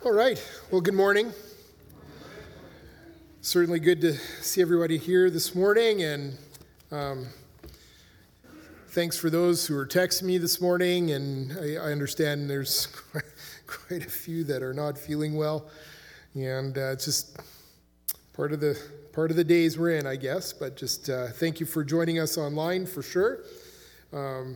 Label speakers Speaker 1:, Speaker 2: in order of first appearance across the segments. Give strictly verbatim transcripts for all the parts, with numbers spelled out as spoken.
Speaker 1: All right. Well, good morning. Certainly good to see everybody here this morning, and um, thanks for those who are texting me this morning. And I, I understand there's quite a few that are not feeling well, and uh, it's just part of the part of the days we're in, I guess. But just uh, thank you for joining us online for sure. Um,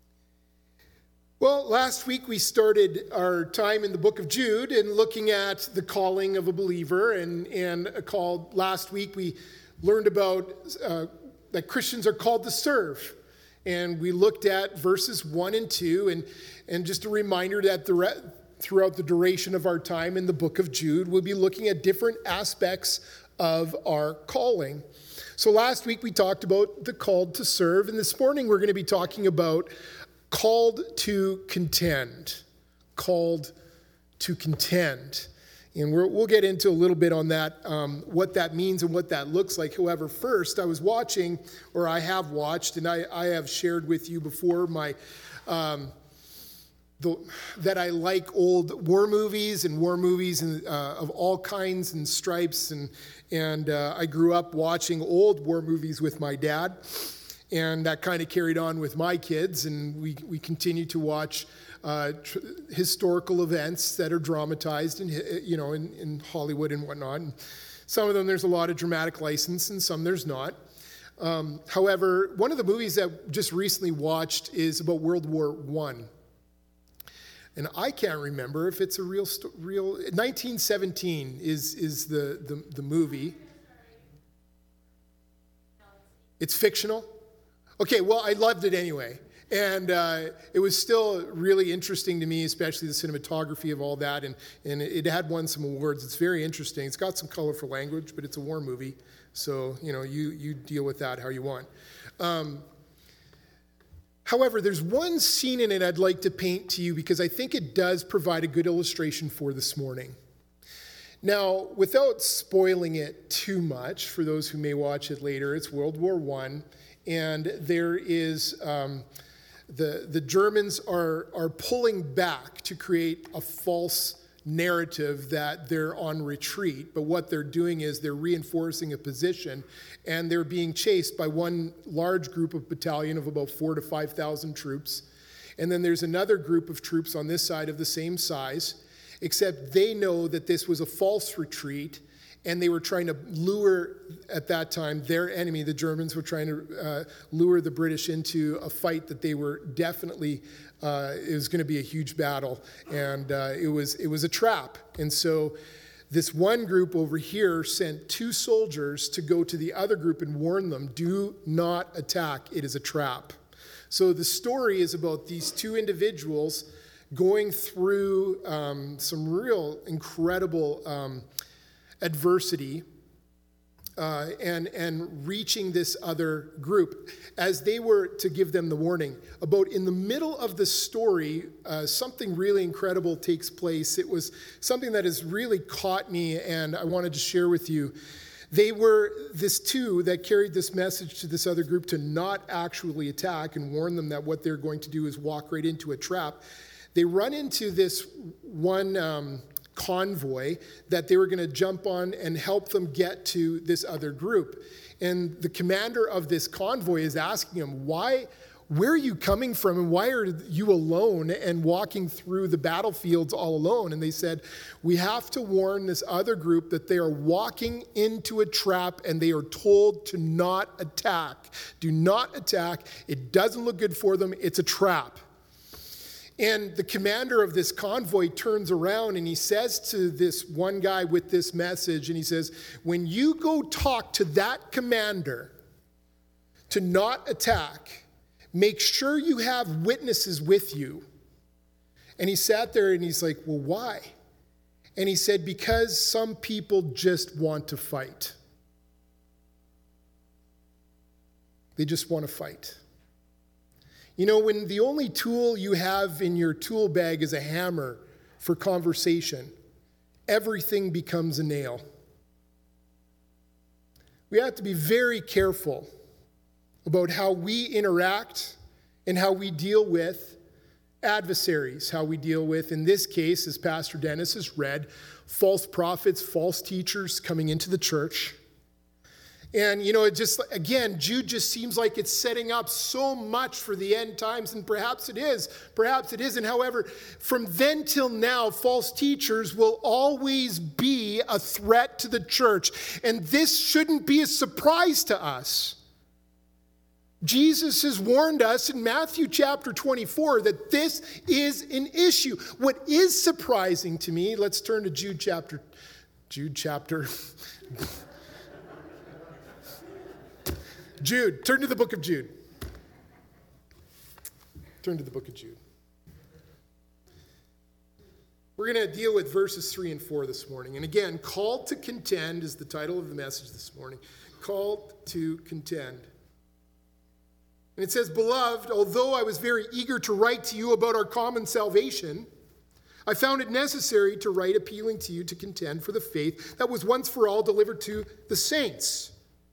Speaker 1: Well, last week we started our time in the book of Jude and looking at the calling of a believer, and, and called, last week we learned about uh, that Christians are called to serve. And we looked at verses one and two, and, and just a reminder that the re- throughout the duration of our time in the book of Jude, we'll be looking at different aspects of our calling. So last week we talked about the called to serve, and this morning we're going to be talking about called to contend, called to contend. And we're, we'll get into a little bit on that, um, what that means and what that looks like. However, first I was watching, or I have watched, and I, I have shared with you before my, um, the, that I like old war movies and war movies and, uh, of all kinds and stripes. And, and uh, I grew up watching old war movies with my dad. And that kind of carried on with my kids, and we, we continue to watch uh, tr- historical events that are dramatized in, you know, in, in Hollywood and whatnot. And some of them there's a lot of dramatic license, and some there's not. Um, however, one of the movies that just recently watched is about World War One, and I can't remember if it's a real sto- real. nineteen seventeen is is the the, the movie. It's fictional. Okay, well, I loved it anyway. And uh, it was still really interesting to me, especially the cinematography of all that. And, and it had won some awards. It's very interesting. It's got some colorful language, but it's a war movie. So, you know, you, you deal with that how you want. Um, however, there's one scene in it I'd like to paint to you because I think it does provide a good illustration for this morning. Now, without spoiling it too much, for those who may watch it later, it's World War One. And there is, um, the, the Germans are, are pulling back to create a false narrative that they're on retreat. But what they're doing is they're reinforcing a position, and they're being chased by one large group of battalion of about four to five thousand troops. And then there's another group of troops on this side of the same size, except they know that this was a false retreat. And they were trying to lure, at that time, their enemy, the Germans, were trying to uh, lure the British into a fight that they were definitely, uh, it was going to be a huge battle. And uh, it was it was a trap. And so this one group over here sent two soldiers to go to the other group and warn them, do not attack, it is a trap. So the story is about these two individuals going through um, some real incredible um adversity uh, and and reaching this other group as they were to give them the warning. About in the middle of the story, uh, something really incredible takes place. It was something that has really caught me, and I wanted to share with you. They were this two that carried this message to this other group to not actually attack and warn them that what they're going to do is walk right into a trap. They run into this one um, convoy that they were going to jump on and help them get to this other group. And the commander of this convoy is asking them, why, where are you coming from, and why are you alone and walking through the battlefields all alone? And they said, we have to warn this other group that they are walking into a trap and they are told to not attack. Do not attack. It doesn't look good for them. It's a trap. And the commander of this convoy turns around and he says to this one guy with this message, and he says, when you go talk to that commander to not attack, make sure you have witnesses with you. And he sat there and he's like, well, why? And he said, because some people just want to fight. They just want to fight. You know, when the only tool you have in your tool bag is a hammer for conversation, everything becomes a nail. We have to be very careful about how we interact and how we deal with adversaries, how we deal with, in this case, as Pastor Dennis has read, false prophets, false teachers coming into the church. And, you know, it just, again, Jude just seems like it's setting up so much for the end times, and perhaps it is, perhaps it isn't. However, from then till now, false teachers will always be a threat to the church, and this shouldn't be a surprise to us. Jesus has warned us in Matthew chapter twenty-four that this is an issue. What is surprising to me, let's turn to Jude chapter, Jude chapter, Jude, turn to the book of Jude. Turn to the book of Jude. We're going to deal with verses three and four this morning. And again, called to contend is the title of the message this morning. Called to contend. And it says, "Beloved, although I was very eager to write to you about our common salvation, I found it necessary to write appealing to you to contend for the faith that was once for all delivered to the saints."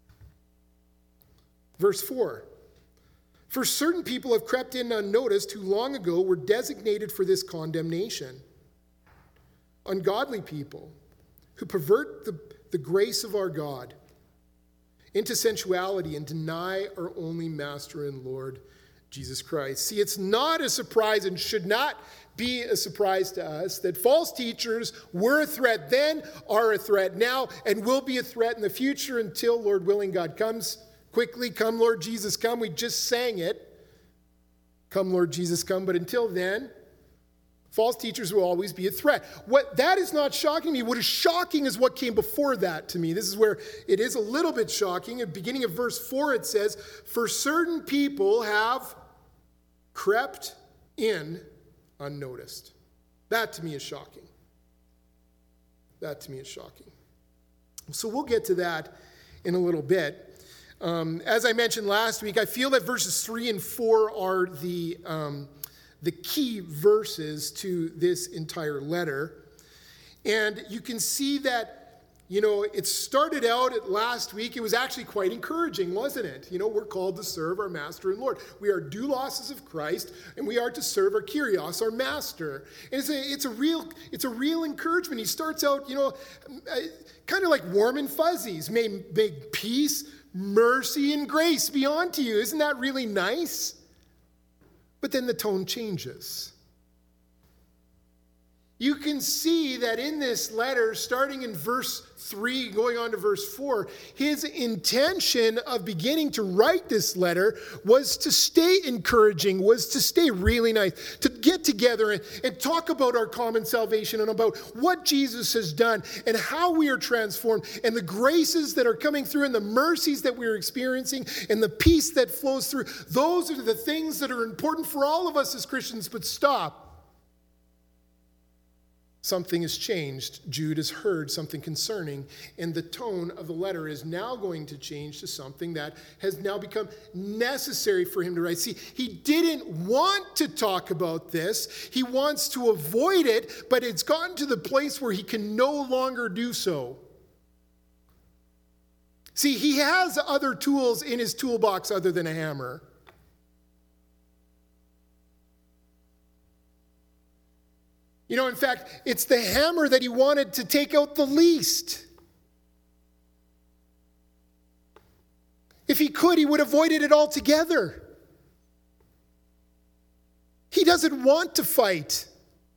Speaker 1: Verse four, "For certain people have crept in unnoticed who long ago were designated for this condemnation. Ungodly people who pervert the, the grace of our God into sensuality and deny our only Master and Lord, Jesus Christ." See, it's not a surprise and should not be a surprise to us that false teachers were a threat then, are a threat now, and will be a threat in the future until, Lord willing, God comes quickly. Come, Lord Jesus, come. We just sang it. Come, Lord Jesus, come. But until then, false teachers will always be a threat. What that is not shocking to me. What is shocking is what came before that to me. This is where it is a little bit shocking. At the beginning of verse four, it says, "For certain people have crept in unnoticed." That to me is shocking. That to me is shocking. So we'll get to that in a little bit. Um, as I mentioned last week, I feel that verses three and four are the, um, the key verses to this entire letter. And you can see that, you know, it started out at last week. It was actually quite encouraging, wasn't it? You know, we're called to serve our Master and Lord. We are doulos of Christ, and we are to serve our Kyrios, our Master. And it's a, it's a real, it's a real encouragement. He starts out, you know, kind of like warm and fuzzies. May, may peace, mercy, and grace be unto you. Isn't that really nice? But then the tone changes. You can see that in this letter, starting in verse three, going on to verse four, his intention of beginning to write this letter was to stay encouraging, was to stay really nice, to get together and, and talk about our common salvation and about what Jesus has done and how we are transformed and the graces that are coming through and the mercies that we're experiencing and the peace that flows through. Those are the things that are important for all of us as Christians, but stop. Something has changed. Jude has heard something concerning, and the tone of the letter is now going to change to something that has now become necessary for him to write. See, he didn't want to talk about this. He wants to avoid it, but it's gotten to the place where he can no longer do so. See, he has other tools in his toolbox other than a hammer. You know, in fact, it's the hammer that he wanted to take out the least. If he could, he would have avoided it altogether. He doesn't want to fight.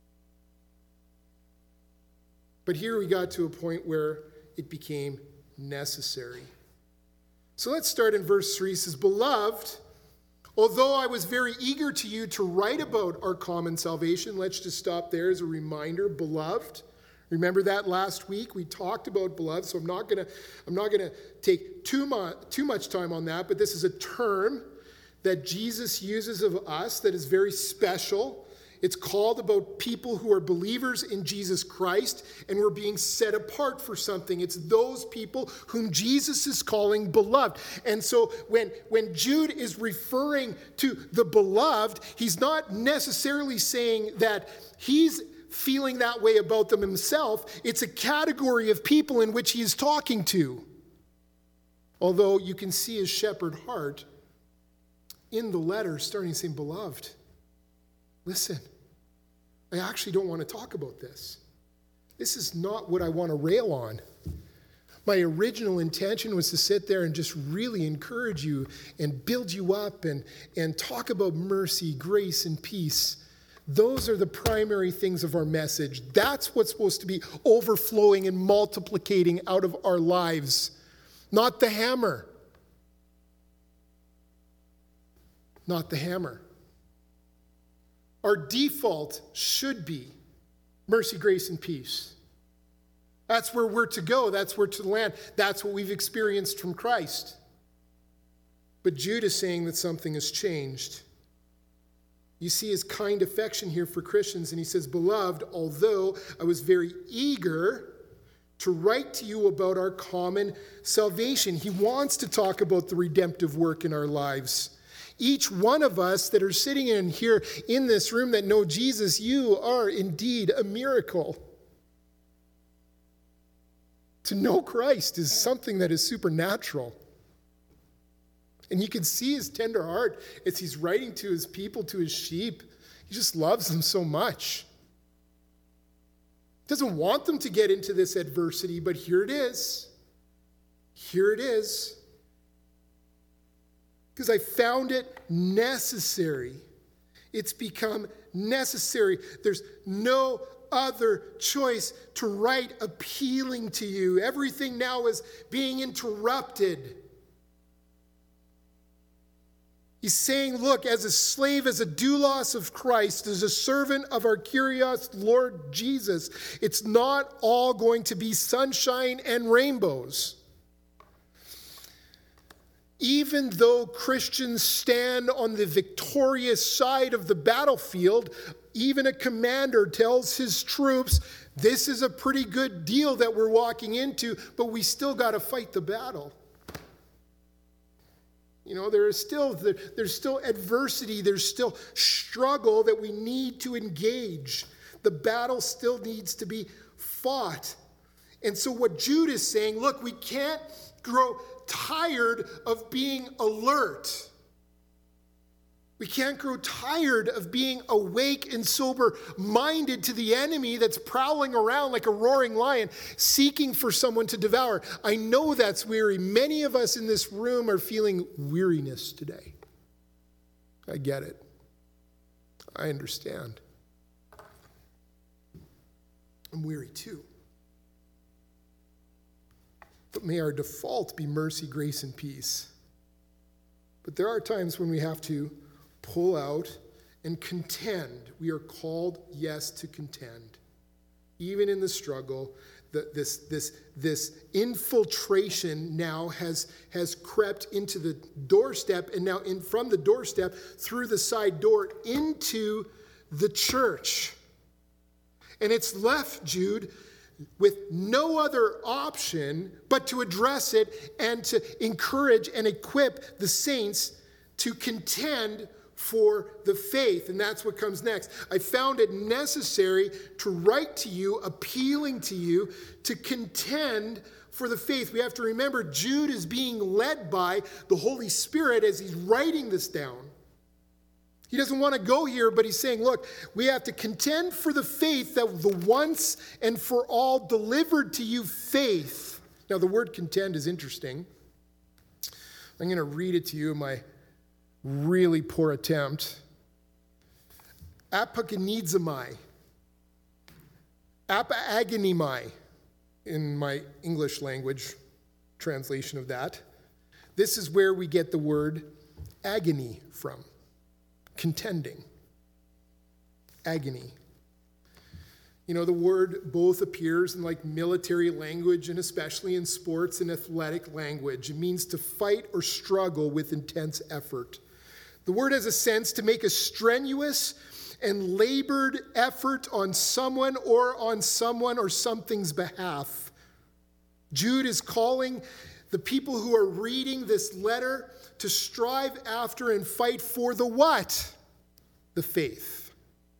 Speaker 1: But here we got to a point where it became necessary. So let's start in verse three. It says, "Beloved, although I was very eager to you to write about our common salvation," let's just stop there as a reminder, beloved. Remember that last week we talked about beloved, so I'm not gonna I'm not gonna take too much too much time on that, but this is a term that Jesus uses of us that is very special. It's called about people who are believers in Jesus Christ and we're being set apart for something. It's those people whom Jesus is calling beloved. And so when, when Jude is referring to the beloved, he's not necessarily saying that he's feeling that way about them himself. It's a category of people in which he is talking to. Although you can see his shepherd heart in the letter starting saying, "Beloved, listen, I actually don't want to talk about this. This is not what I want to rail on. My original intention was to sit there and just really encourage you and build you up and, and talk about mercy, grace, and peace. Those are the primary things of our message. That's what's supposed to be overflowing and multiplicating out of our lives, not the hammer. Not the hammer. Our default should be mercy, grace, and peace. That's where we're to go. That's where to land. That's what we've experienced from Christ. But Jude is saying that something has changed. You see his kind affection here for Christians, and he says, "Beloved, although I was very eager to write to you about our common salvation." He wants to talk about the redemptive work in our lives. Each one of us that are sitting in here in this room that know Jesus, you are indeed a miracle. To know Christ is something that is supernatural. And you can see his tender heart as he's writing to his people, to his sheep. He just loves them so much. He doesn't want them to get into this adversity, but here it is. Here it is. Because I found it necessary. It's become necessary. There's no other choice to write appealing to you. Everything now is being interrupted. He's saying, look, as a slave, as a doulos of Christ, as a servant of our curious Lord Jesus, it's not all going to be sunshine and rainbows. Even though Christians stand on the victorious side of the battlefield, even a commander tells his troops, this is a pretty good deal that we're walking into, but we still got to fight the battle. You know, there is still, there's still adversity, there's still struggle that we need to engage. The battle still needs to be fought. And so what Jude is saying, look, we can't grow tired of being alert. We can't grow tired of being awake and sober-minded to the enemy that's prowling around like a roaring lion, seeking for someone to devour. I know that's weary. Many of us in this room are feeling weariness today. I get it. I understand. I'm weary too. But may our default be mercy, grace, and peace. But there are times when we have to pull out and contend. We are called, yes, to contend. Even in the struggle, the, this, this, this infiltration now has, has crept into the doorstep, and now in from the doorstep through the side door into the church. And it's left, Jude, with no other option but to address it and to encourage and equip the saints to contend for the faith. And that's what comes next. I found it necessary to write to you, appealing to you, to contend for the faith. We have to remember Jude is being led by the Holy Spirit as he's writing this down. He doesn't want to go here, but he's saying, look, we have to contend for the faith that the once and for all delivered to you faith. Now, the word contend is interesting. I'm going to read it to you in my really poor attempt. Apagonizomai. Apagonimai in my English language translation of that. This is where we get the word agony from. Contending. Agony. You know, the word both appears in like military language and especially in sports and athletic language. It means to fight or struggle with intense effort. The word has a sense to make a strenuous and labored effort on someone or on someone or something's behalf. Jude is calling the people who are reading this letter to strive after and fight for the what? The faith.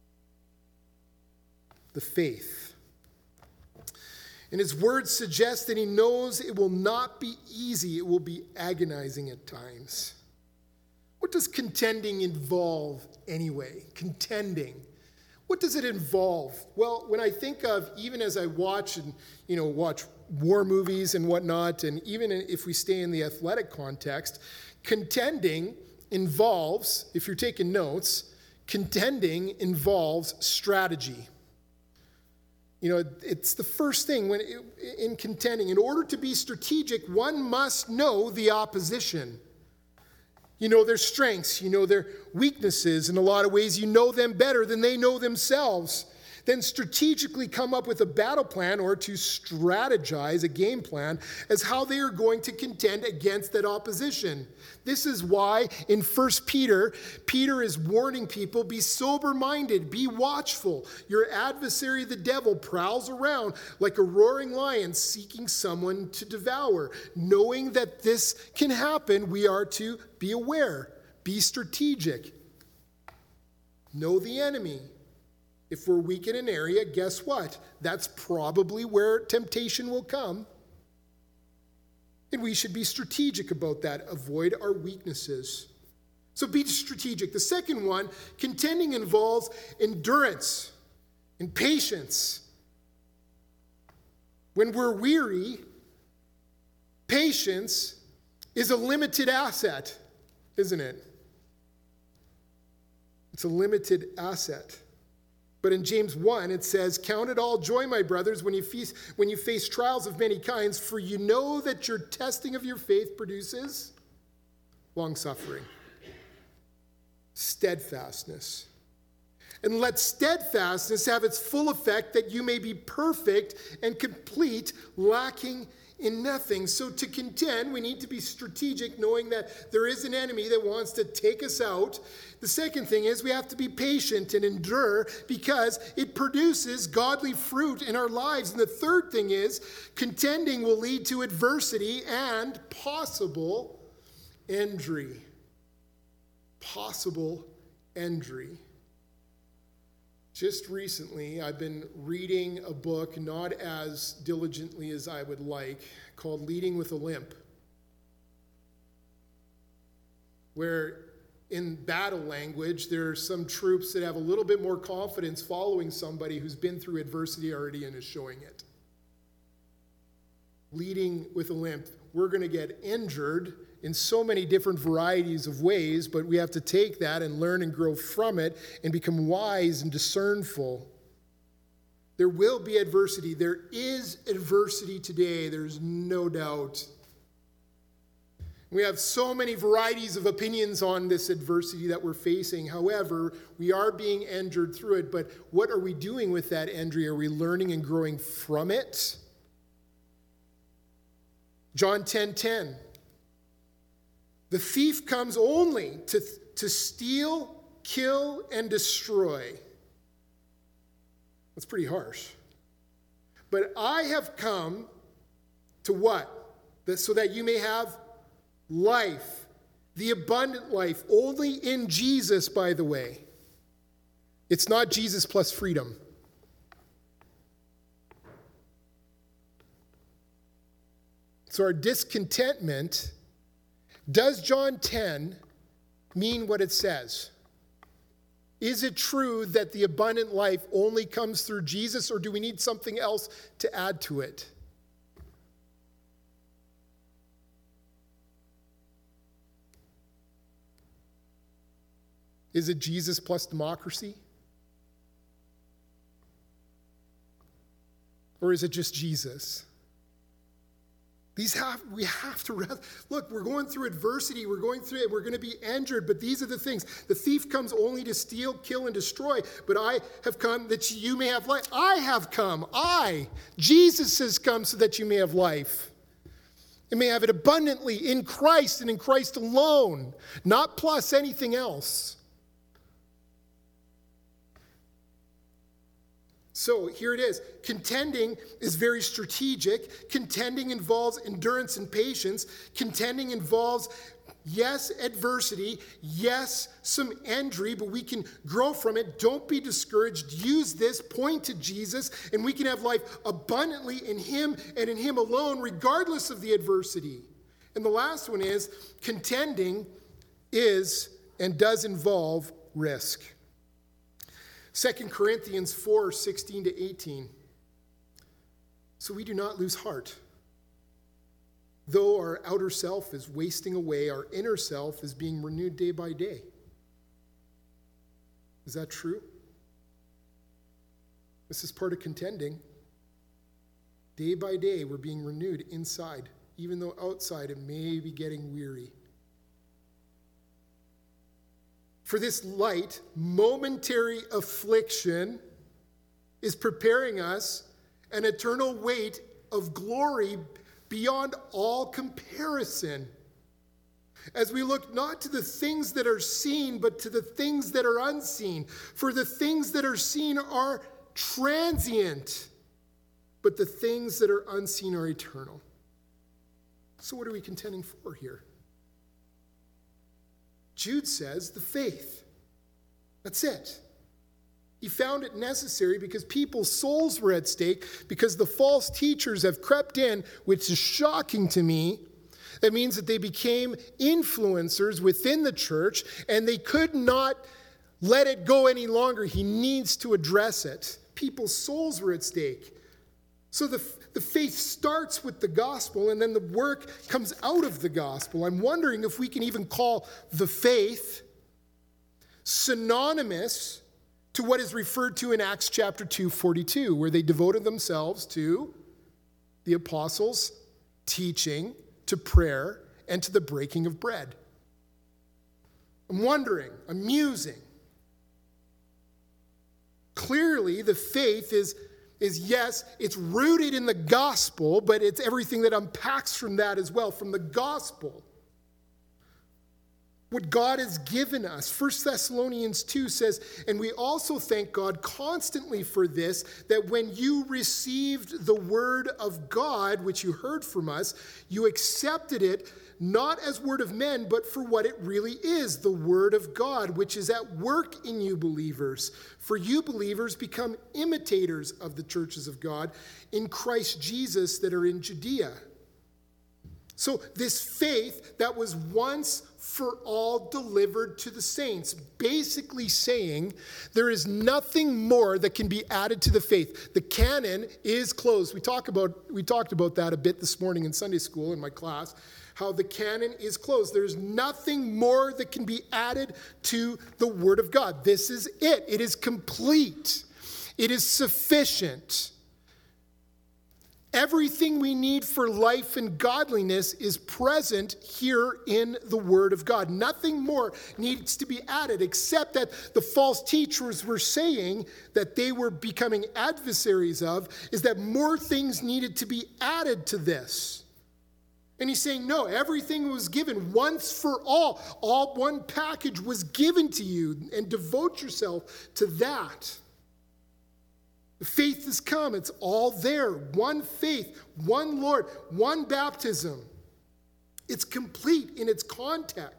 Speaker 1: The faith. And his words suggest that he knows it will not be easy. It will be agonizing at times. What does contending involve anyway? Contending. What does it involve? Well, when I think of, even as I watch and, you know, watch war movies and whatnot, and even if we stay in the athletic context, contending involves, if you're taking notes, contending involves strategy. You know, it's the first thing when in contending. In order to be strategic, one must know the opposition. You know their strengths, you know their weaknesses. In a lot of ways, you know them better than they know themselves. Then strategically come up with a battle plan or to strategize a game plan as how they are going to contend against that opposition. This is why in First Peter, Peter is warning people, be sober-minded, be watchful. Your adversary, the devil, prowls around like a roaring lion seeking someone to devour. Knowing that this can happen, we are to be aware, be strategic. Know the enemy. If we're weak in an area, guess what? That's probably where temptation will come. And we should be strategic about that. Avoid our weaknesses. So be strategic. The second one, contending involves endurance and patience. When we're weary, patience is a limited asset, isn't it? It's a limited asset. But in James one, it says, count it all joy, my brothers, when you, face, when you face trials of many kinds, for you know that your testing of your faith produces long-suffering, steadfastness. And let steadfastness have its full effect, that you may be perfect and complete, lacking in nothing. So to contend, we need to be strategic, knowing that there is an enemy that wants to take us out. The second thing is we have to be patient and endure because it produces godly fruit in our lives. And the third thing is contending will lead to adversity and possible injury. Possible injury. Just recently, I've been reading a book, not as diligently as I would like, called Leading with a Limp, where in battle language, there are some troops that have a little bit more confidence following somebody who's been through adversity already and is showing it. Leading with a limp. We're going to get injured in so many different varieties of ways, but we have to take that and learn and grow from it and become wise and discernful. There will be adversity. There is adversity today. There's no doubt. We have so many varieties of opinions on this adversity that we're facing. However, we are being injured through it, but what are we doing with that injury? Are we learning and growing from it? John ten ten. The thief comes only to, to steal, kill, and destroy. That's pretty harsh. But I have come to what? That, so that you may have life, the abundant life, only in Jesus, by the way. It's not Jesus plus freedom. So our discontentment, does John ten mean what it says? Is it true that the abundant life only comes through Jesus, or do we need something else to add to it? Is it Jesus plus democracy? Or is it just Jesus? These have, we have to, look, we're going through adversity, we're going through it, we're going to be injured, but these are the things. The thief comes only to steal, kill, and destroy, but I have come that you may have life. I have come, I, Jesus has come so that you may have life. You may have it abundantly in Christ and in Christ alone, not plus anything else. So here it is. Contending is very strategic. Contending involves endurance and patience. Contending involves, yes, adversity. Yes, some injury, but we can grow from it. Don't be discouraged. Use this. Point to Jesus, and we can have life abundantly in Him and in Him alone, regardless of the adversity. And the last one is, contending is and does involve risk. Second Corinthians four, sixteen to eighteen. So we do not lose heart. Though our outer self is wasting away, our inner self is being renewed day by day. Is that true? This is part of contending. Day by day, we're being renewed inside, even though outside it may be getting weary. For this light, momentary affliction is preparing us an eternal weight of glory beyond all comparison, as we look not to the things that are seen, but to the things that are unseen. For the things that are seen are transient, but the things that are unseen are eternal. So what are we contending for here? Jude says the faith. That's it. He found it necessary because people's souls were at stake, because the false teachers have crept in, which is shocking to me. That means that they became influencers within the church, and they could not let it go any longer. He needs to address it. People's souls were at stake. So the, the faith starts with the gospel, and then the work comes out of the gospel. I'm wondering if we can even call the faith synonymous to what is referred to in Acts chapter two, forty-two, where they devoted themselves to the apostles' teaching, to prayer, and to the breaking of bread. I'm wondering, I'm musing. Clearly, the faith is, is, yes, it's rooted in the gospel, but it's everything that unpacks from that as well, from the gospel. What God has given us. First Thessalonians two says, and we also thank God constantly for this, that when you received the word of God, which you heard from us, you accepted it not as word of men, but for what it really is, the word of God, which is at work in you believers. For you believers become imitators of the churches of God in Christ Jesus that are in Judea. So this faith that was once for all delivered to the saints, basically saying there is nothing more that can be added to the faith. The canon is closed. We talk about we talked about that a bit this morning in Sunday school in my class, how the canon is closed. There's nothing more that can be added to the Word of God. This is it. It is complete. It is sufficient. Everything we need for life and godliness is present here in the Word of God. Nothing more needs to be added, except that the false teachers were saying that they were becoming adversaries of, is that more things needed to be added to this. And he's saying, no, everything was given once for all. All one package was given to you, and devote yourself to that. The faith has come. It's all there. One faith, one Lord, one baptism. It's complete in its content.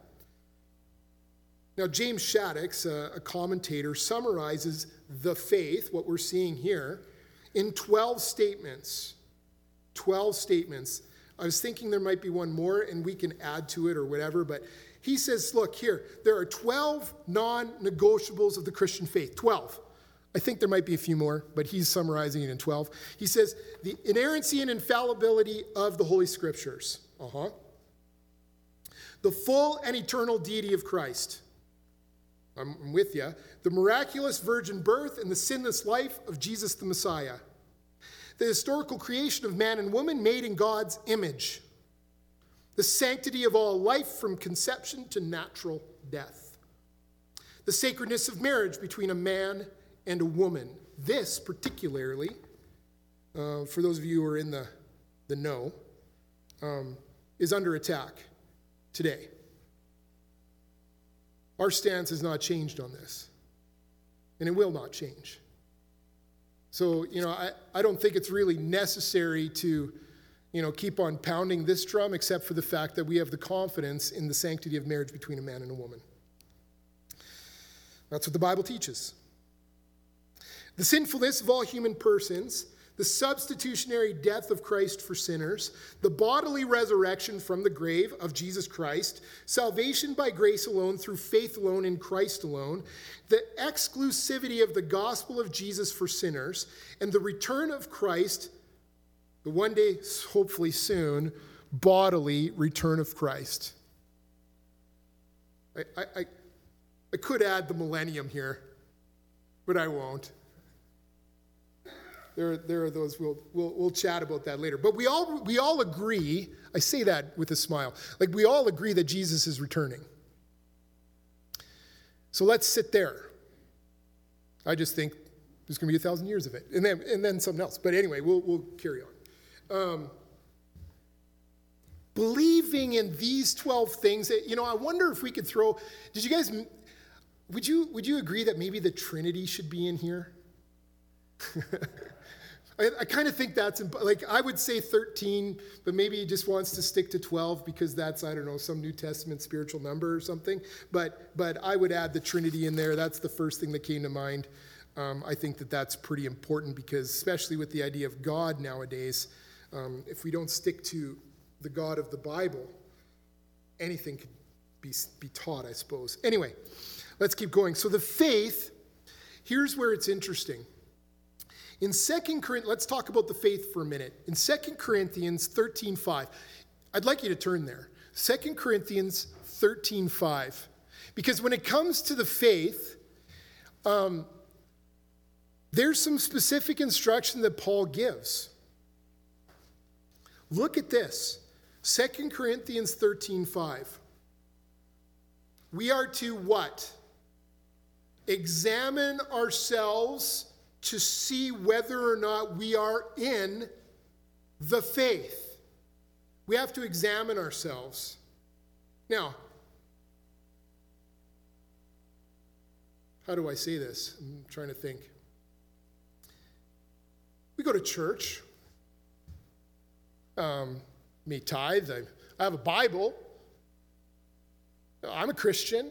Speaker 1: Now, James Shaddix, a, a commentator, summarizes the faith, what we're seeing here, in twelve statements. twelve statements. I was thinking there might be one more, and we can add to it or whatever, but he says, look, here, there are twelve non-negotiables of the Christian faith. twelve. I think there might be a few more, but he's summarizing it in twelve. He says, the inerrancy and infallibility of the Holy Scriptures. Uh-huh. The full and eternal deity of Christ. I'm with you. The miraculous virgin birth and the sinless life of Jesus the Messiah. The historical creation of man and woman made in God's image. The sanctity of all life from conception to natural death. The sacredness of marriage between a man and a woman. This particularly, uh, for those of you who are in the, the know, um, is under attack today. Our stance has not changed on this, and it will not change. So, you know, I, I don't think it's really necessary to, you know, keep on pounding this drum, except for the fact that we have the confidence in the sanctity of marriage between a man and a woman. That's what the Bible teaches. The sinfulness of all human persons, the substitutionary death of Christ for sinners, the bodily resurrection from the grave of Jesus Christ, salvation by grace alone through faith alone in Christ alone, the exclusivity of the gospel of Jesus for sinners, and the return of Christ, the one day, hopefully soon, bodily return of Christ. I, I, I, I could add the millennium here, but I won't. There, there are those, we'll, we'll, we'll chat about that later. But we all, we all agree, I say that with a smile, like we all agree that Jesus is returning. So let's sit there. I just think there's going to be a thousand years of it, and then, and then something else. But anyway, we'll, we'll carry on. Um, believing in these twelve things, you know, I wonder if we could throw, did you guys, would you, would you agree that maybe the Trinity should be in here? I, I kind of think that's, like, I would say thirteen, but maybe he just wants to stick to twelve because that's, I don't know, some New Testament spiritual number or something. But but I would add the Trinity in there. That's the first thing that came to mind. Um, I think that that's pretty important because, especially with the idea of God nowadays, um, if we don't stick to the God of the Bible, anything could be, be taught, I suppose. Anyway, let's keep going. So the faith, here's where it's interesting. In Second Corinthians, let's talk about the faith for a minute. In Second Corinthians thirteen five, I'd like you to turn there. Second Corinthians thirteen five. Because when it comes to the faith, um, there's some specific instruction that Paul gives. Look at this. Second Corinthians thirteen five. We are to what? Examine ourselves to see whether or not we are in the faith. We have to examine ourselves. Now, how do I say this? I'm trying to think. We go to church. Um, me tithe. I, I have a Bible. I'm a Christian.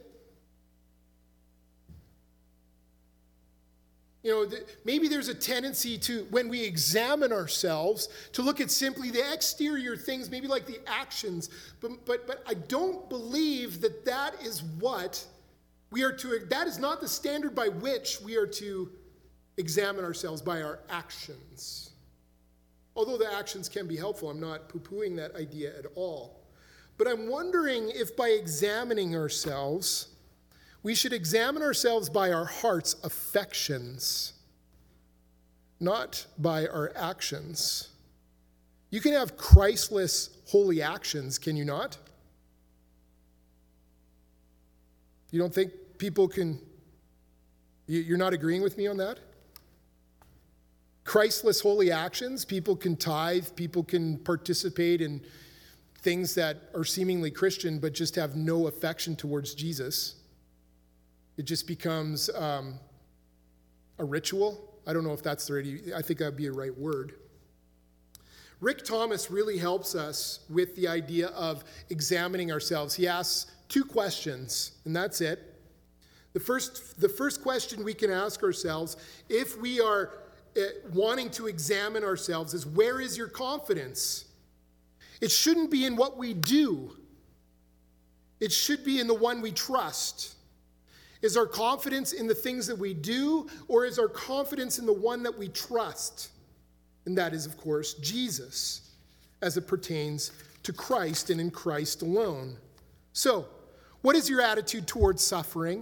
Speaker 1: You know, maybe there's a tendency to, when we examine ourselves, to look at simply the exterior things, maybe like the actions. But, but, but I don't believe that that is what we are to, that is not the standard by which we are to examine ourselves, by our actions. Although the actions can be helpful, I'm not poo-pooing that idea at all. But I'm wondering if by examining ourselves, we should examine ourselves by our heart's affections, not by our actions. You can have Christless holy actions, can you not? You don't think people can, you're not agreeing with me on that? Christless holy actions, people can tithe, people can participate in things that are seemingly Christian but just have no affection towards Jesus. It just becomes um, a ritual. I don't know if that's the right, I think that would be a right word. Rick Thomas really helps us with the idea of examining ourselves. He asks two questions, and that's it. The first, the first question we can ask ourselves, if we are uh, wanting to examine ourselves, is where is your confidence? It shouldn't be in what we do. It should be in the one we trust. Is our confidence in the things that we do, or is our confidence in the one that we trust? And that is, of course, Jesus, as it pertains to Christ and in Christ alone. So, what is your attitude towards suffering?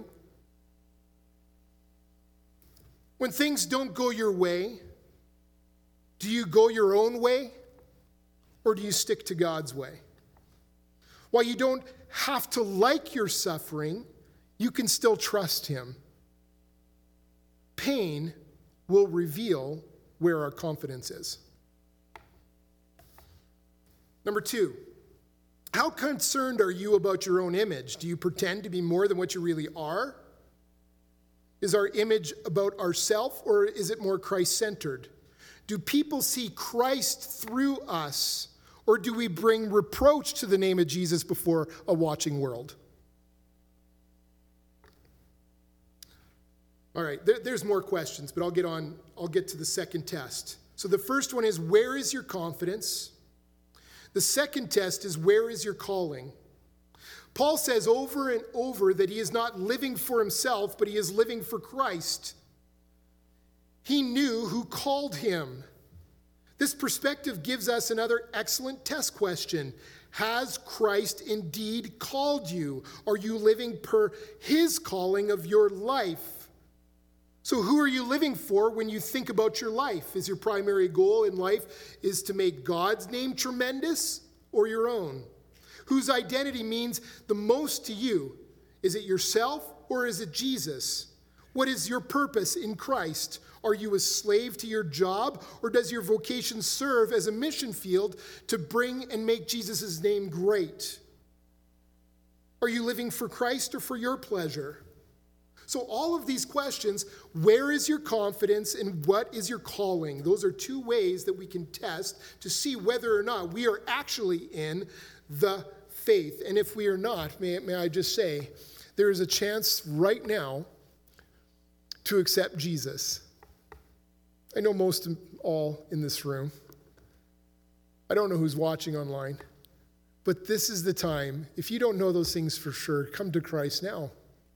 Speaker 1: When things don't go your way, do you go your own way, or do you stick to God's way? While you don't have to like your suffering, you can still trust him. Pain will reveal where our confidence is. Number two, how concerned are you about your own image? Do you pretend to be more than what you really are? Is our image about ourselves, or is it more Christ-centered? Do people see Christ through us, or do we bring reproach to the name of Jesus before a watching world? All right, there, there's more questions, but I'll get on. I'll get to the second test. So the first one is, where is your confidence? The second test is, where is your calling? Paul says over and over that he is not living for himself, but he is living for Christ. He knew who called him. This perspective gives us another excellent test question. Has Christ indeed called you? Are you living per his calling of your life? So who are you living for when you think about your life? Is your primary goal in life is to make God's name tremendous or your own? Whose identity means the most to you? Is it yourself or is it Jesus? What is your purpose in Christ? Are you a slave to your job, or does your vocation serve as a mission field to bring and make Jesus' name great? Are you living for Christ or for your pleasure? So all of these questions, where is your confidence and what is your calling? Those are two ways that we can test to see whether or not we are actually in the faith. And if we are not, may, may I just say, there is a chance right now to accept Jesus. I know most all in this room. I don't know who's watching online. But this is the time. If you don't know those things for sure, come to Christ now.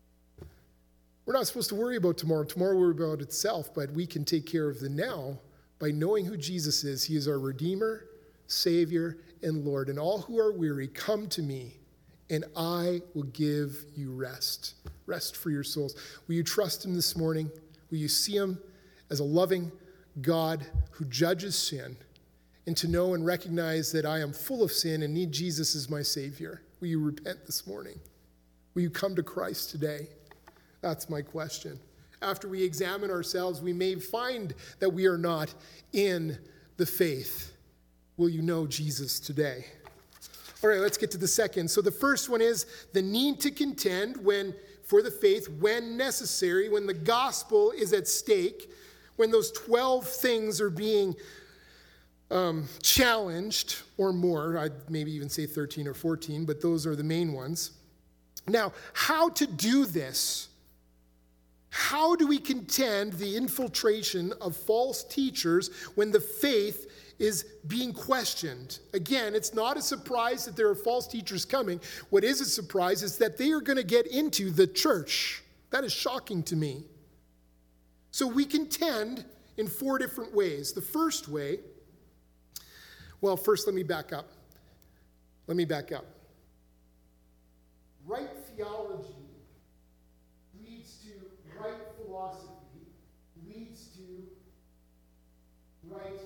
Speaker 1: We're not supposed to worry about tomorrow. Tomorrow will worry about itself, but we can take care of the now by knowing who Jesus is. He is our Redeemer, Savior, and Lord. And all who are weary, come to me, and I will give you rest. Rest for your souls. Will you trust him this morning? Will you see him as a loving God who judges sin, and to know and recognize that I am full of sin and need Jesus as my Savior? Will you repent this morning? Will you come to Christ today? That's my question. After we examine ourselves, we may find that we are not in the faith. Will you know Jesus today? All right, let's get to the second. So the first one is the need to contend when for the faith when necessary, when the gospel is at stake, when those twelve things are being um, challenged or more. I'd maybe even say thirteen or fourteen, but those are the main ones. Now, how to do this? How do we contend the infiltration of false teachers when the faith is being questioned? Again, it's not a surprise that there are false teachers coming. What is a surprise is that they are going to get into the church. That is shocking to me. So we contend in four different ways. The first way, well, first let me back up. Let me back up. Right theology leads to right philosophy, leads to right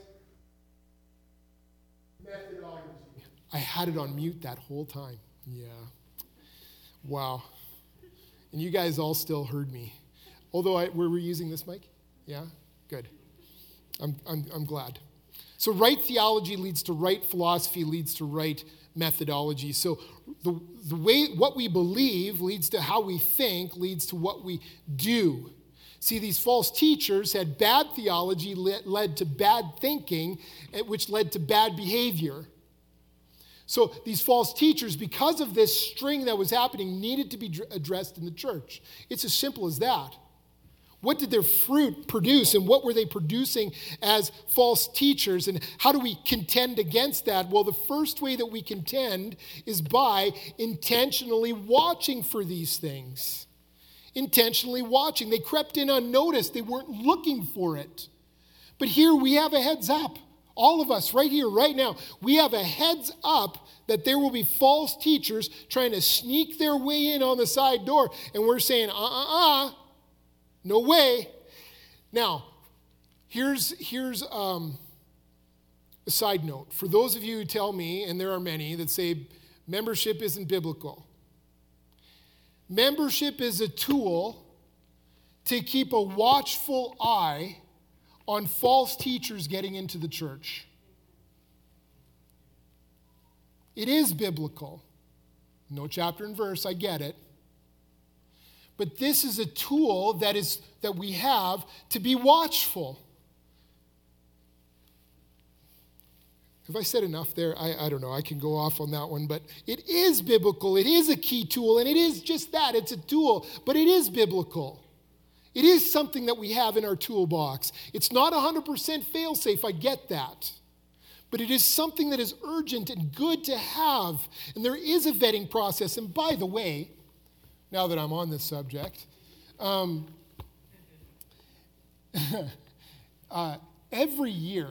Speaker 1: methodology. I had it on mute that whole time. Yeah. Wow. And you guys all still heard me. Although I, were we using this mic? Yeah? Good. I'm, I'm, I'm glad. So right theology leads to right philosophy, leads to right methodology. So the, the way, what we believe leads to how we think, leads to what we do. See, these false teachers had bad theology, led, led to bad thinking, which led to bad behavior. So these false teachers, because of this string that was happening, needed to be addressed in the church. It's as simple as that. What did their fruit produce, and what were they producing as false teachers, and how do we contend against that? Well, the first way that we contend is by intentionally watching for these things. Intentionally watching. They crept in unnoticed. They weren't looking for it. But here we have a heads up. All of us right here, right now, we have a heads up that there will be false teachers trying to sneak their way in on the side door, and we're saying, uh-uh-uh, no way. Now, here's, here's um, a side note. For those of you who tell me, and there are many, that say membership isn't biblical. Membership is a tool to keep a watchful eye on false teachers getting into the church. It is biblical. No chapter and verse, I get it. But this is a tool that is that we have to be watchful. Have I said enough there? I, I don't know. I can go off on that one. But it is biblical. It is a key tool. And it is just that. It's a tool. But it is biblical. It is something that we have in our toolbox. It's not one hundred percent fail-safe, I get that. But it is something that is urgent and good to have. And there is a vetting process. And by the way, now that I'm on this subject, um, uh, every year,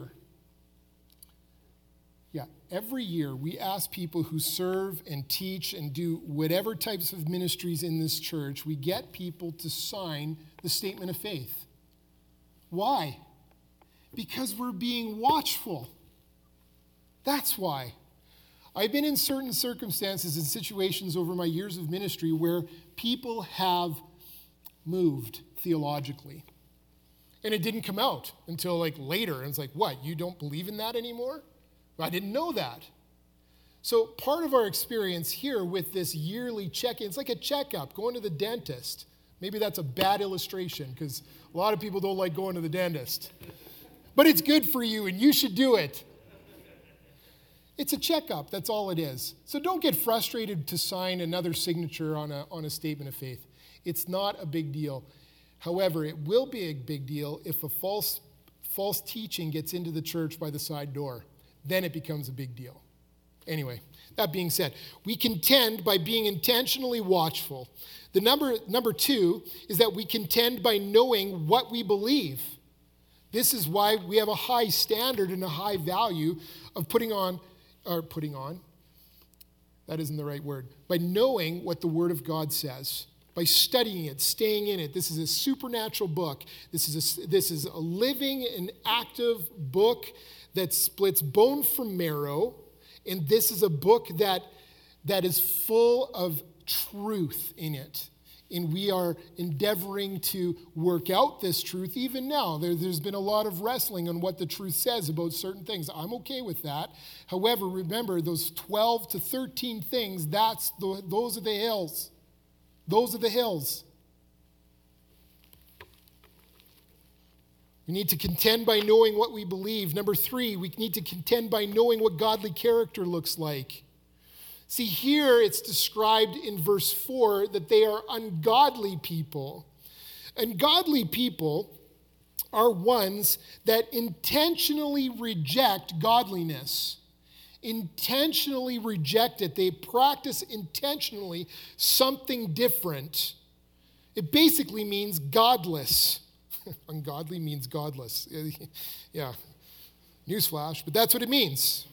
Speaker 1: yeah, every year we ask people who serve and teach and do whatever types of ministries in this church, we get people to sign the statement of faith. Why? Because we're being watchful. That's why. I've been in certain circumstances and situations over my years of ministry where people have moved theologically. And it didn't come out until like later. And it's like, what, you don't believe in that anymore? I didn't know that. So part of our experience here with this yearly check-in, it's like a checkup, going to the dentist. Maybe that's a bad illustration because a lot of people don't like going to the dentist. But it's good for you and you should do it. It's a checkup, that's all it is. So don't get frustrated to sign another signature on a, on a statement of faith. It's not a big deal. However, it will be a big deal if a false, false teaching gets into the church by the side door. Then it becomes a big deal. Anyway, that being said, we contend by being intentionally watchful. The number, number two is that we contend by knowing what we believe. This is why we have a high standard and a high value of putting on or putting on, that isn't the right word, by knowing what the Word of God says, by studying it, staying in it. This is a supernatural book. This is a, this is a living and active book that splits bone from marrow, and this is a book that, that is full of truth in it. And we are endeavoring to work out this truth even now. There, there's been a lot of wrestling on what the truth says about certain things. I'm okay with that. However, remember those twelve to thirteen things, that's the, those are the hills. Those are the hills. We need to contend by knowing what we believe. Number three, we need to contend by knowing what godly character looks like. See, here it's described in verse four that they are ungodly people. Ungodly people are ones that intentionally reject godliness. Intentionally reject it. They practice intentionally something different. It basically means godless. Ungodly means godless. Yeah, newsflash, but that's what it means.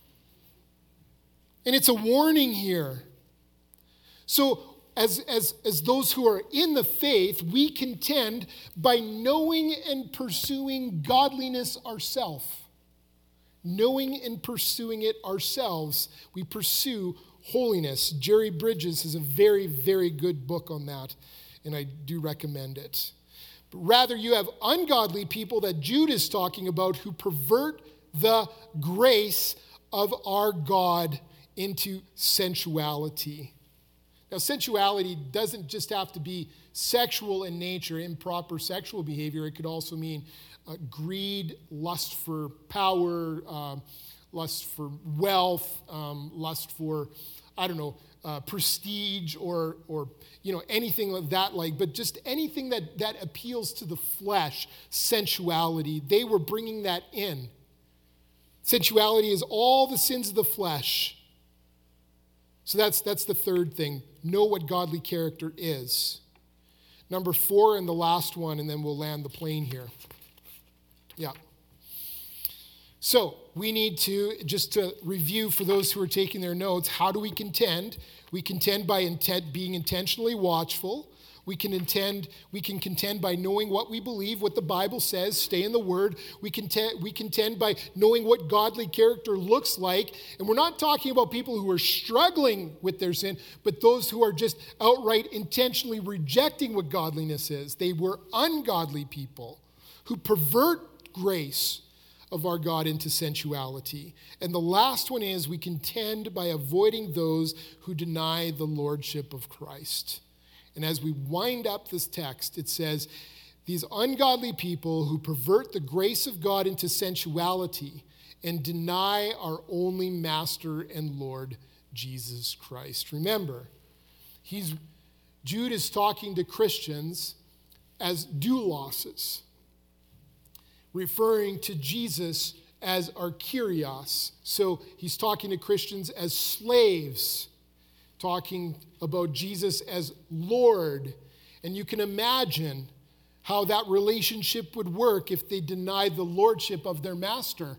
Speaker 1: And it's a warning here. So as, as, as those who are in the faith, we contend by knowing and pursuing godliness ourselves. Knowing and pursuing it ourselves, we pursue holiness. Jerry Bridges has a very, very good book on that, and I do recommend it. But rather, you have ungodly people that Jude is talking about who pervert the grace of our God into sensuality. Now, sensuality doesn't just have to be sexual in nature, improper sexual behavior. It could also mean uh, greed, lust for power, uh, lust for wealth, um, lust for, I don't know, uh, prestige or, or, you know, anything of that like, but just anything that, that appeals to the flesh, sensuality. They were bringing that in. Sensuality is all the sins of the flesh. So that's, that's the third thing. Know what godly character is. Number four and the last one, and then we'll land the plane here. Yeah. So we need to, just to review for those who are taking their notes, how do we contend? We contend by intent, being intentionally watchful. We can intend, we can contend by knowing what we believe, what the Bible says, stay in the Word. We contend, we contend by knowing what godly character looks like. And we're not talking about people who are struggling with their sin, but those who are just outright intentionally rejecting what godliness is. They were ungodly people who pervert grace of our God into sensuality. And the last one is we contend by avoiding those who deny the lordship of Christ. And as we wind up this text, it says, these ungodly people who pervert the grace of God into sensuality and deny our only Master and Lord, Jesus Christ. Remember, he's, Jude is talking to Christians as douloses, referring to Jesus as our Kyrios. So he's talking to Christians as slaves, talking about Jesus as Lord. And you can imagine how that relationship would work if they denied the lordship of their master.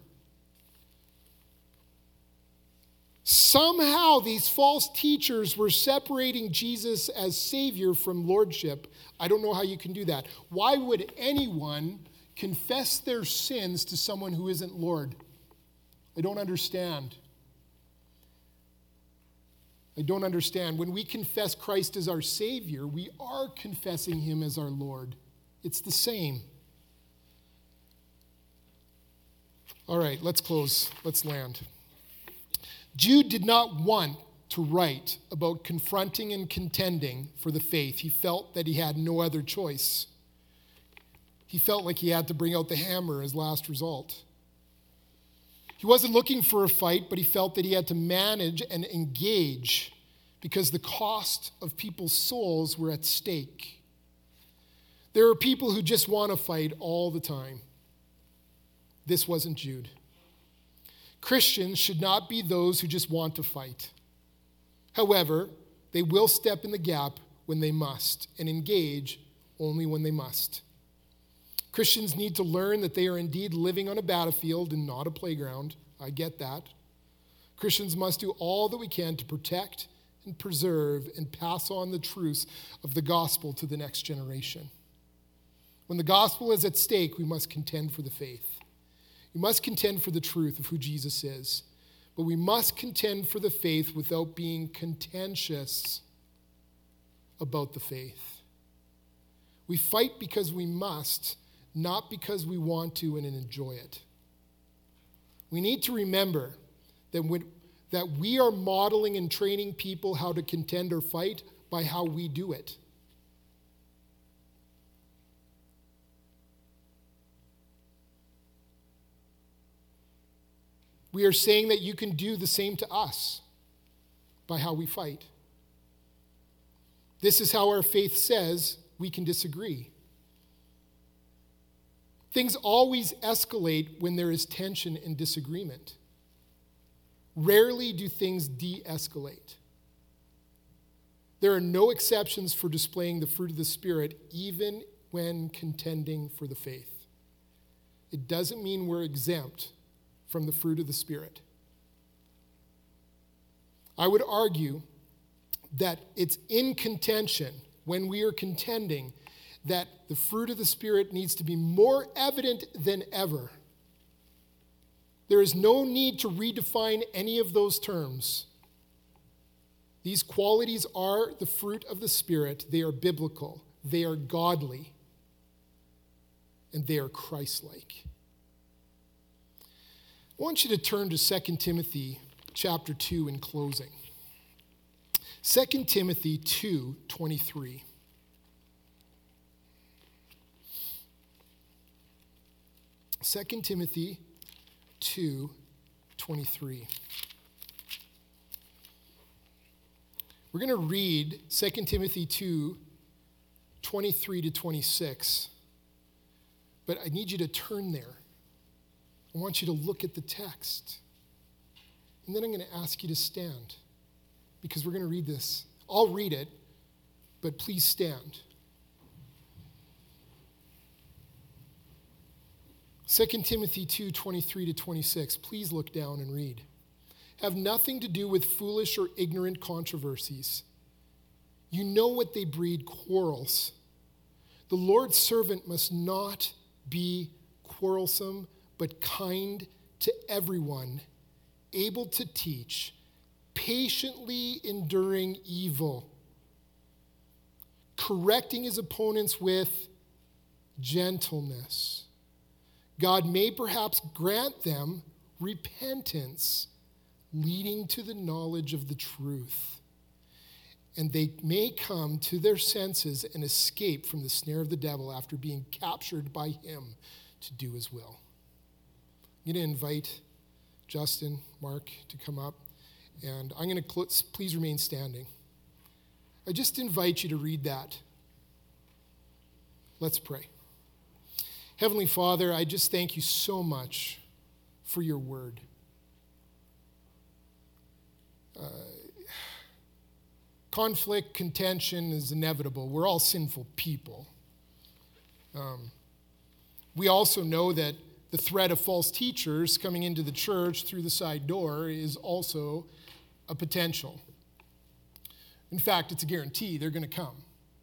Speaker 1: Somehow these false teachers were separating Jesus as Savior from lordship. I don't know how you can do that. Why would anyone confess their sins to someone who isn't Lord? I don't understand. I don't understand. When we confess Christ as our Savior, we are confessing him as our Lord. It's the same. All right, let's close. Let's land. Jude did not want to write about confronting and contending for the faith. He felt that he had no other choice. He felt like he had to bring out the hammer as last result. He wasn't looking for a fight, but he felt that he had to manage and engage because the cost of people's souls were at stake. There are people who just want to fight all the time. This wasn't Jude. Christians should not be those who just want to fight. However, they will step in the gap when they must and engage only when they must. Christians need to learn that they are indeed living on a battlefield and not a playground. I get that. Christians must do all that we can to protect and preserve and pass on the truths of the gospel to the next generation. When the gospel is at stake, we must contend for the faith. We must contend for the truth of who Jesus is. But we must contend for the faith without being contentious about the faith. We fight because we must, not because we want to and enjoy it. We need to remember that, when, that we are modeling and training people how to contend or fight by how we do it. We are saying that you can do the same to us by how we fight. This is how our faith says we can disagree. Things always escalate when there is tension and disagreement. Rarely do things de-escalate. There are no exceptions for displaying the fruit of the Spirit, even when contending for the faith. It doesn't mean we're exempt from the fruit of the Spirit. I would argue that it's in contention, when we are contending, that the fruit of the Spirit needs to be more evident than ever. There is no need to redefine any of those terms. These qualities are the fruit of the Spirit. They are biblical. They are godly. And they are Christ-like. I want you to turn to Second Timothy chapter two in closing. Second Timothy two twenty-three. Second Timothy two twenty-three. We're going to read Second Timothy two twenty-three to twenty-six. But I need you to turn there. I want you to look at the text. And then I'm going to ask you to stand, because we're going to read this. I'll read it, but please stand. Second Timothy two twenty-three to twenty-six. Please look down and read. Have nothing to do with foolish or ignorant controversies. You know what they breed: quarrels. The Lord's servant must not be quarrelsome, but kind to everyone, able to teach, patiently enduring evil, correcting his opponents with gentleness. God may perhaps grant them repentance, leading to the knowledge of the truth, and they may come to their senses and escape from the snare of the devil after being captured by him to do his will. I'm going to invite Justin, Mark to come up, and I'm going to cl- please remain standing. I just invite you to read that. Let's pray. Heavenly Father, I just thank you so much for your word. Uh, conflict, contention is inevitable. We're all sinful people. Um, we also know that the threat of false teachers coming into the church through the side door is also a potential. In fact, it's a guarantee they're going to come.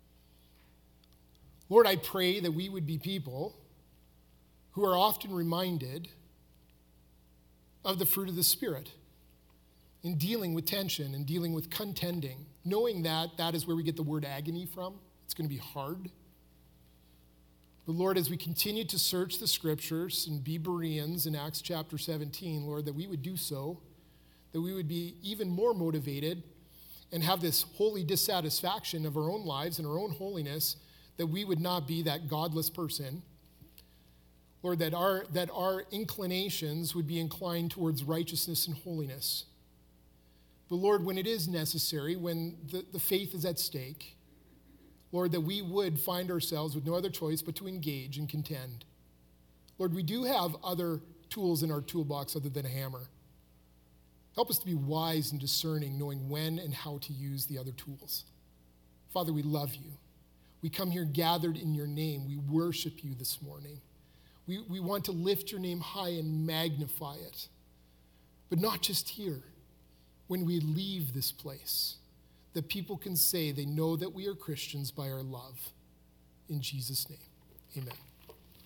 Speaker 1: Lord, I pray that we would be people who are often reminded of the fruit of the Spirit in dealing with tension and dealing with contending, knowing that that is where we get the word agony from. It's going to be hard. But Lord, as we continue to search the scriptures and be Bereans in Acts chapter seventeen, Lord, that we would do so, that we would be even more motivated and have this holy dissatisfaction of our own lives and our own holiness, that we would not be that godless person. Lord, that our, that our inclinations would be inclined towards righteousness and holiness. But Lord, when it is necessary, when the, the faith is at stake, Lord, that we would find ourselves with no other choice but to engage and contend. Lord, we do have other tools in our toolbox other than a hammer. Help us to be wise and discerning, knowing when and how to use the other tools. Father, we love you. We come here gathered in your name. We worship you this morning. We, we want to lift your name high and magnify it. But not just here. When we leave this place, that people can say they know that we are Christians by our love. In Jesus' name, amen.